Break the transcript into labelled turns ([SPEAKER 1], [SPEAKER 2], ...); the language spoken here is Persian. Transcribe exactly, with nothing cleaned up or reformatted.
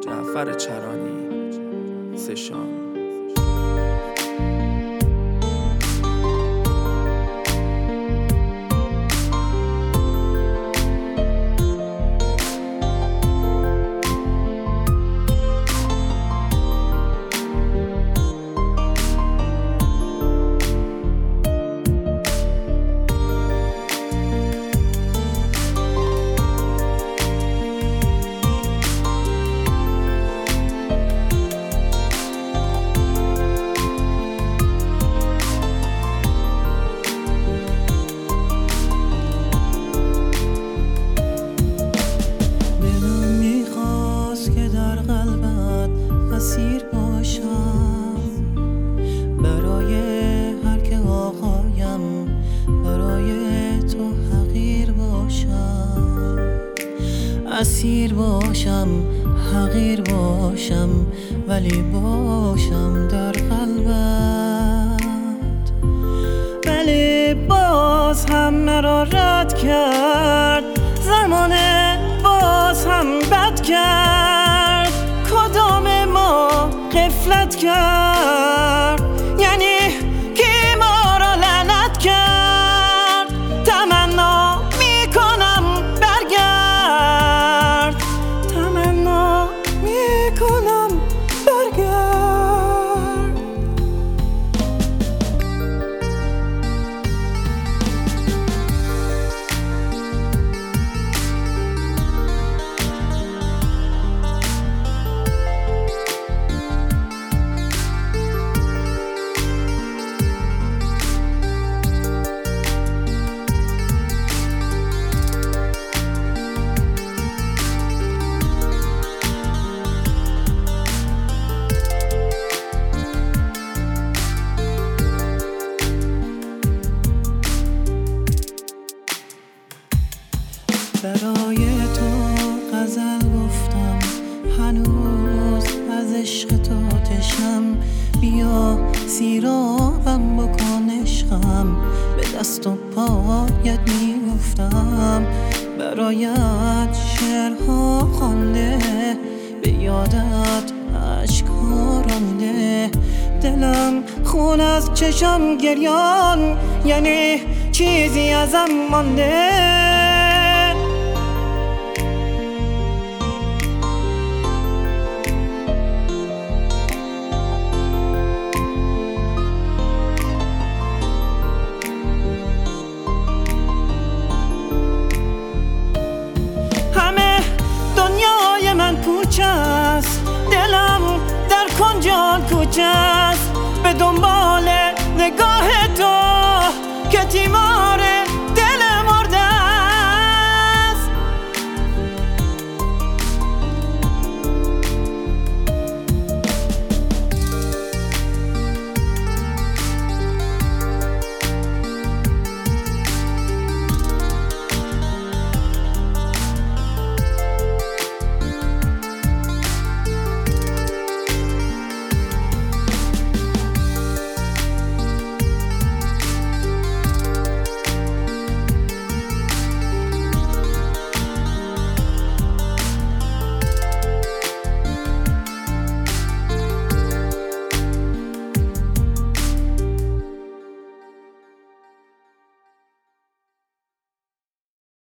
[SPEAKER 1] جعفر چرانی سشان. اسیر باشم برای هر که آقایم، برای تو حقیر باشم. اسیر باشم، حقیر باشم، ولی باشم در قلبت. ولی باز هم مرا رد کرد زمان، باز هم بد کرد. کدام ما غفلت کرد؟ یعنی کی ما را لعنت کرد؟ تمنا میکنم برگرد، تمنا میکنم برگرد. برای تو غزل گفتم، هنوز از عشق تو تشنم. بیا سیرابم بکن عشقم، به دست و پایت میگفتم. برایت شعرها خوانده، به یادت اشک‌ها رانده. دلم خون از چشم گریان، یعنی چیزی ازم مانده. دنیای من پوچ است، دلم در کنجان کوچه است. به دنبال